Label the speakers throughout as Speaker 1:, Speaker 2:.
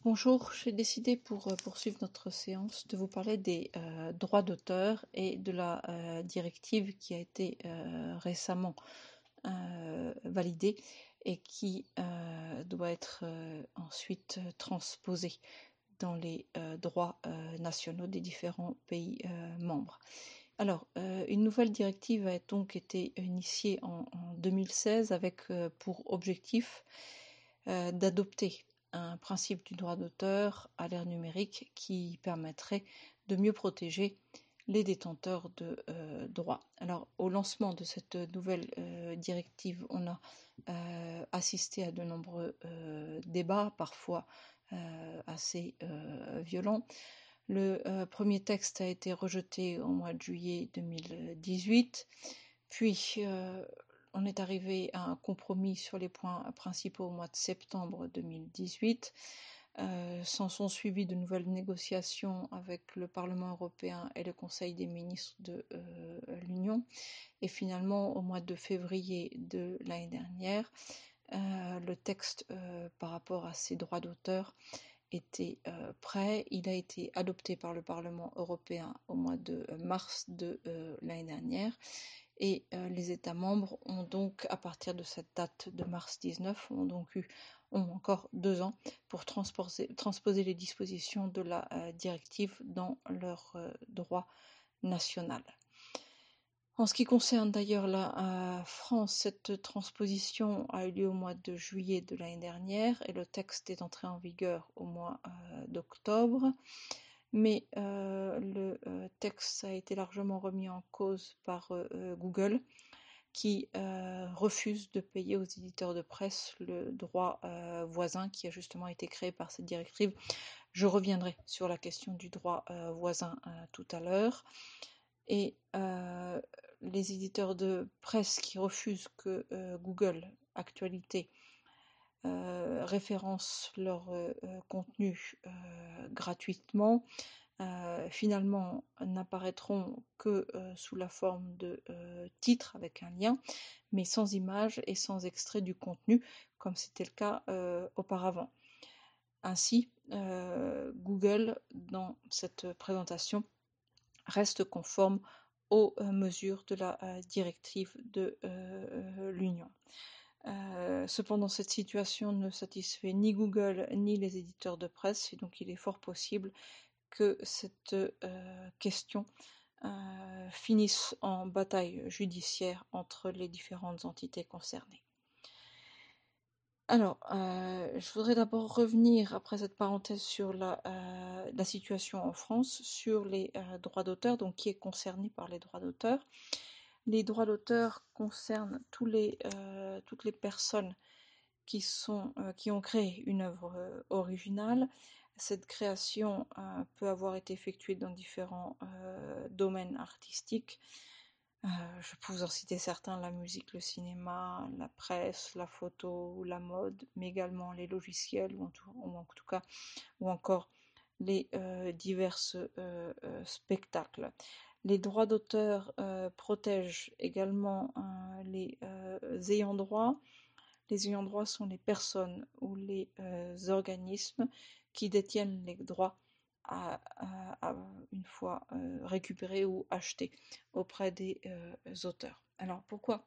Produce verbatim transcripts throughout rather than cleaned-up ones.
Speaker 1: Bonjour, j'ai décidé pour euh, poursuivre notre séance de vous parler des euh, droits d'auteur et de la euh, directive qui a été euh, récemment euh, validée et qui euh, doit être euh, ensuite transposée dans les euh, droits euh, nationaux des différents pays euh, membres. Alors, euh, une nouvelle directive a donc été initiée en, en deux mille seize avec euh, pour objectif euh, d'adopter un principe du droit d'auteur à l'ère numérique qui permettrait de mieux protéger les détenteurs de euh, droits. Alors, au lancement de cette nouvelle euh, directive, on a euh, assisté à de nombreux euh, débats, parfois euh, assez euh, violents. Le euh, premier texte a été rejeté au mois de juillet deux mille dix-huit, puis euh, on est arrivé à un compromis sur les points principaux au mois de septembre deux mille dix-huit. Euh, s'en sont suivies de nouvelles négociations avec le Parlement européen et le Conseil des ministres de euh, l'Union. Et finalement, au mois de février de l'année dernière, euh, le texte euh, par rapport à ces droits d'auteur était euh, prêt. Il a été adopté par le Parlement européen au mois de mars de euh, l'année dernière. Et euh, les États membres ont donc, à partir de cette date de mars dix-neuf, ont donc eu ont encore deux ans pour transposer, transposer les dispositions de la euh, directive dans leur euh, droit national. En ce qui concerne d'ailleurs la euh, France, cette transposition a eu lieu au mois de juillet de l'année dernière et le texte est entré en vigueur au mois euh, d'octobre. Mais euh, le euh, texte a été largement remis en cause par euh, Google, qui euh, refuse de payer aux éditeurs de presse le droit euh, voisin qui a justement été créé par cette directive. Je reviendrai sur la question du droit euh, voisin euh, tout à l'heure. Et euh, les éditeurs de presse qui refusent que euh, Google Actualité euh, référence leur euh, contenu euh, gratuitement, euh, finalement n'apparaîtront que euh, sous la forme de euh, titres avec un lien, mais sans image et sans extrait du contenu, comme c'était le cas euh, auparavant. Ainsi, euh, Google, dans cette présentation, reste conforme aux euh, mesures de la euh, directive de euh, l'Union. Euh, cependant, cette situation ne satisfait ni Google ni les éditeurs de presse, et donc il est fort possible que cette euh, question euh, finisse en bataille judiciaire entre les différentes entités concernées. Alors, euh, je voudrais d'abord revenir, après cette parenthèse, sur la, euh, la situation en France, sur les euh, droits d'auteur, donc qui est concerné par les droits d'auteur. Les droits d'auteur concernent tous les, euh, toutes les personnes qui, sont, euh, qui ont créé une œuvre euh, originale. Cette création euh, peut avoir été effectuée dans différents euh, domaines artistiques. Euh, je peux vous en citer certains, la musique, le cinéma, la presse, la photo, la mode, mais également les logiciels, ou en tout, ou en tout cas, ou encore les euh, divers euh, euh, spectacles. Les droits d'auteur euh, protègent également euh, les euh, ayants droit. Les ayants droit sont les personnes ou les euh, organismes qui détiennent les droits à, à, à une fois euh, récupérés ou achetés auprès des euh, auteurs. Alors pourquoi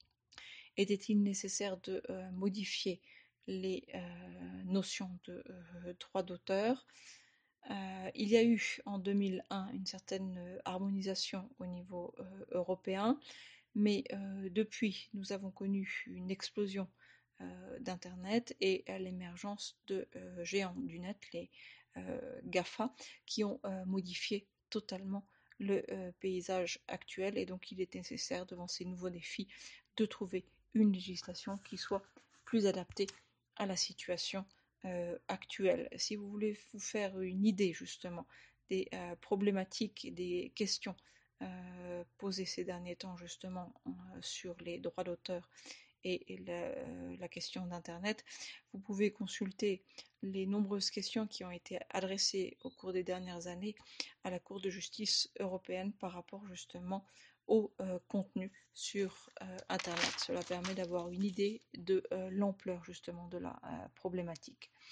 Speaker 1: était-il nécessaire de euh, modifier les euh, notions de euh, droit d'auteur? Euh, il y a eu en deux mille un une certaine euh, harmonisation au niveau euh, européen, mais euh, depuis nous avons connu une explosion euh, d'Internet et à l'émergence de euh, géants du net, les euh, GAFA, qui ont euh, modifié totalement le euh, paysage actuel, et donc il est nécessaire devant ces nouveaux défis de trouver une législation qui soit plus adaptée à la situation euh, actuelle. Si vous voulez vous faire une idée justement des euh, problématiques et des questions euh, posées ces derniers temps justement euh, sur les droits d'auteur et, et la, euh, la question d'Internet, vous pouvez consulter les nombreuses questions qui ont été adressées au cours des dernières années à la Cour de justice européenne par rapport justement au euh, contenu sur euh, Internet. Cela permet d'avoir une idée de euh, l'ampleur justement de la euh, problématique.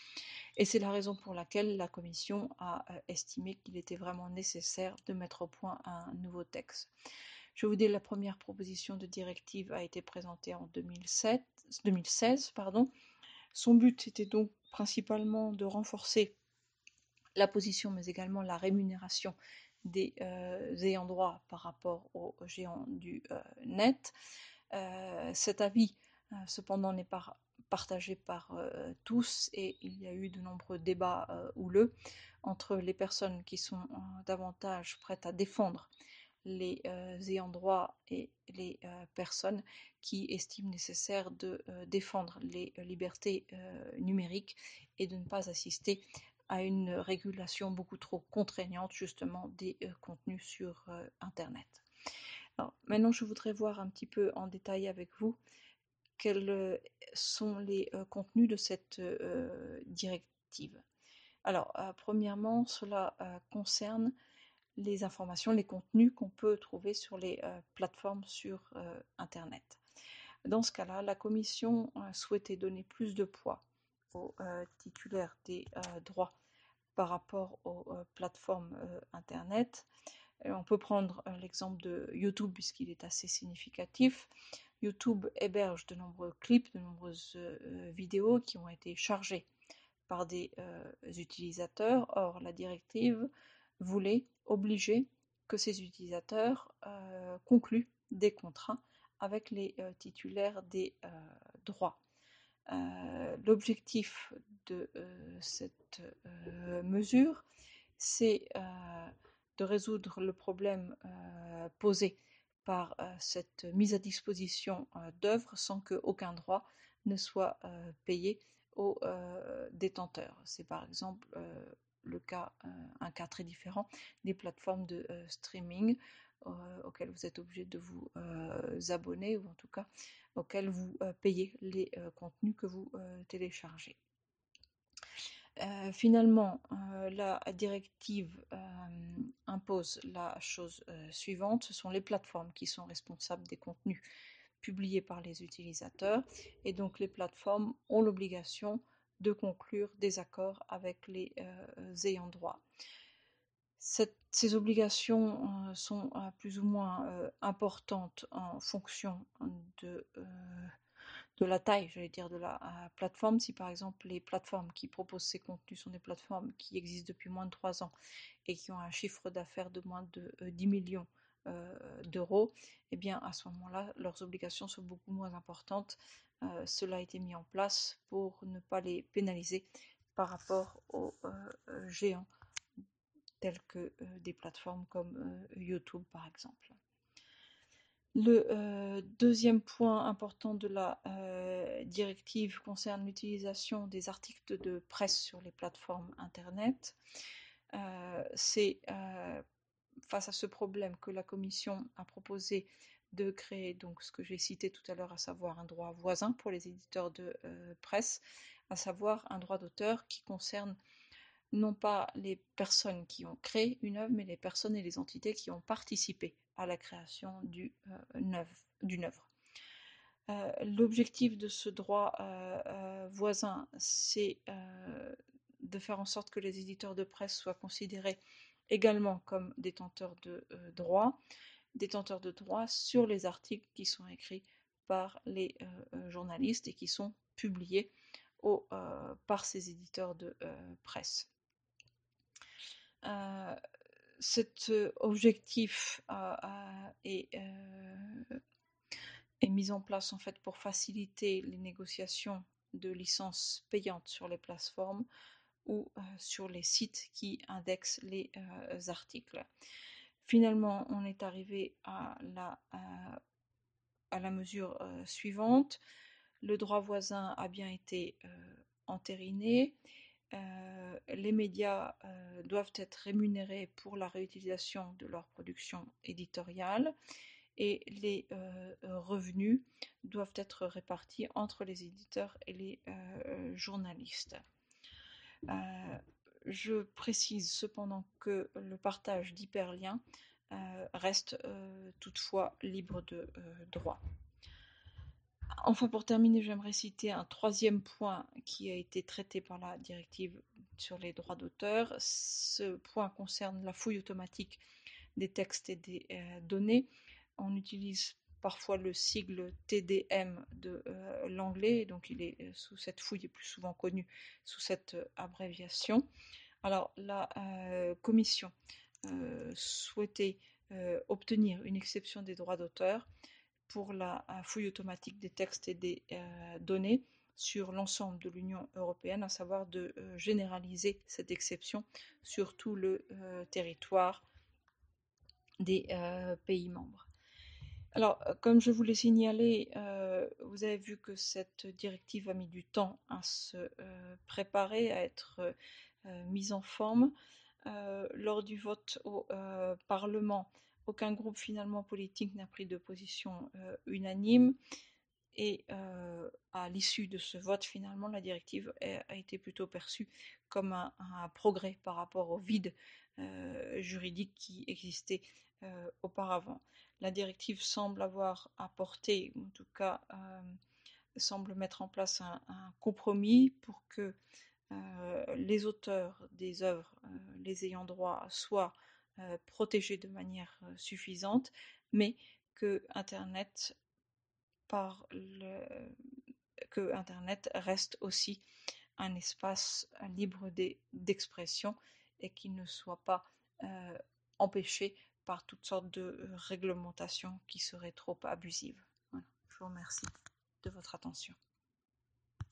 Speaker 1: Et c'est la raison pour laquelle la Commission a estimé qu'il était vraiment nécessaire de mettre au point un nouveau texte. Je vous dis, la première proposition de directive a été présentée en deux mille sept, deux mille seize. Pardon. Son but était donc principalement de renforcer la position, mais également la rémunération des euh, ayants droit par rapport aux géants du euh, net. Euh, cet avis, euh, cependant, n'est pas partagé par euh, tous, et il y a eu de nombreux débats euh, houleux entre les personnes qui sont euh, davantage prêtes à défendre les euh, ayants droit et les euh, personnes qui estiment nécessaire de euh, défendre les euh, libertés euh, numériques et de ne pas assister à une régulation beaucoup trop contraignante justement des euh, contenus sur euh, Internet. Alors, maintenant, je voudrais voir un petit peu en détail avec vous quels euh, sont les euh, contenus de cette euh, directive. Alors, euh, premièrement, cela euh, concerne les informations, les contenus qu'on peut trouver sur les euh, plateformes sur euh, Internet. Dans ce cas-là, la Commission euh, souhaitait donner plus de poids aux euh, titulaires des euh, droits par rapport aux euh, plateformes euh, Internet. Et on peut prendre euh, l'exemple de YouTube puisqu'il est assez significatif. YouTube héberge de nombreux clips, de nombreuses euh, vidéos qui ont été chargées par des euh, utilisateurs. Or, la directive voulait obliger que ces utilisateurs euh, concluent des contrats avec les euh, titulaires des euh, droits. Euh, L'objectif de euh, cette euh, mesure, c'est euh, de résoudre le problème euh, posé par euh, cette mise à disposition euh, d'œuvres sans qu'aucun droit ne soit euh, payé aux euh, détenteurs. C'est par exemple euh, le cas, euh, un cas très différent des plateformes de euh, streaming euh, auxquelles vous êtes obligé de vous euh, abonner, ou en tout cas auxquelles vous euh, payez les euh, contenus que vous euh, téléchargez. Euh, finalement, euh, la directive euh, impose la chose euh, suivante, ce sont les plateformes qui sont responsables des contenus publiés par les utilisateurs, et donc les plateformes ont l'obligation de conclure des accords avec les euh, ayants droit. Cette, ces obligations euh, sont euh, plus ou moins euh, importantes en fonction de, euh, de la taille, j'allais dire, de la euh, plateforme. Si par exemple les plateformes qui proposent ces contenus sont des plateformes qui existent depuis moins de trois ans et qui ont un chiffre d'affaires de moins de euh, dix millions euh, d'euros, eh bien à ce moment-là, leurs obligations sont beaucoup moins importantes. Euh, cela a été mis en place pour ne pas les pénaliser par rapport aux euh, géants telles que euh, des plateformes comme euh, YouTube par exemple. Le euh, deuxième point important de la euh, directive concerne l'utilisation des articles de presse sur les plateformes Internet. Euh, C'est euh, face à ce problème que la Commission a proposé de créer donc ce que j'ai cité tout à l'heure, à savoir un droit voisin pour les éditeurs de euh, presse, à savoir un droit d'auteur qui concerne non pas les personnes qui ont créé une œuvre, mais les personnes et les entités qui ont participé à la création du, euh, d'une œuvre. Euh, l'objectif de ce droit euh, euh, voisin, c'est euh, de faire en sorte que les éditeurs de presse soient considérés également comme détenteurs de euh, droits, détenteurs de droits sur les articles qui sont écrits par les euh, journalistes et qui sont publiés au, euh, par ces éditeurs de euh, presse. Euh, cet objectif euh, est, euh, est mis en place en fait pour faciliter les négociations de licences payantes sur les plateformes ou euh, sur les sites qui indexent les euh, articles. Finalement, on est arrivé à la, à, à la mesure euh, suivante. Le droit voisin a bien été euh, entériné. Euh, les médias euh, doivent être rémunérés pour la réutilisation de leur production éditoriale, et les euh, revenus doivent être répartis entre les éditeurs et les euh, journalistes. Euh, je précise cependant que le partage d'hyperliens euh, reste euh, toutefois libre de euh, droit. Enfin, pour terminer, j'aimerais citer un troisième point qui a été traité par la directive sur les droits d'auteur. Ce point concerne la fouille automatique des textes et des euh, données. On utilise parfois le sigle T D M de euh, l'anglais, donc il est euh, sous cette fouille est plus souvent connu sous cette euh, abréviation. Alors la euh, commission euh, souhaitait euh, obtenir une exception des droits d'auteur pour la fouille automatique des textes et des euh, données sur l'ensemble de l'Union européenne, à savoir de euh, généraliser cette exception sur tout le euh, territoire des euh, pays membres. Alors, comme je vous l'ai signalé, euh, vous avez vu que cette directive a mis du temps à se euh, préparer, à être euh, mise en forme. Euh, lors du vote au euh, Parlement, aucun groupe finalement politique n'a pris de position euh, unanime. Et euh, à l'issue de ce vote, finalement, la directive a été plutôt perçue comme un, un progrès par rapport au vide euh, juridique qui existait euh, auparavant. La directive semble avoir apporté, en tout cas, euh, semble mettre en place un, un compromis pour que euh, les auteurs des œuvres, euh, les ayants droit, soient euh, protégés de manière euh, suffisante, mais que Internet par le, que Internet reste aussi un espace libre d'expression et qu'il ne soit pas euh, empêché par toutes sortes de réglementations qui seraient trop abusives. Voilà. Je vous remercie de votre attention.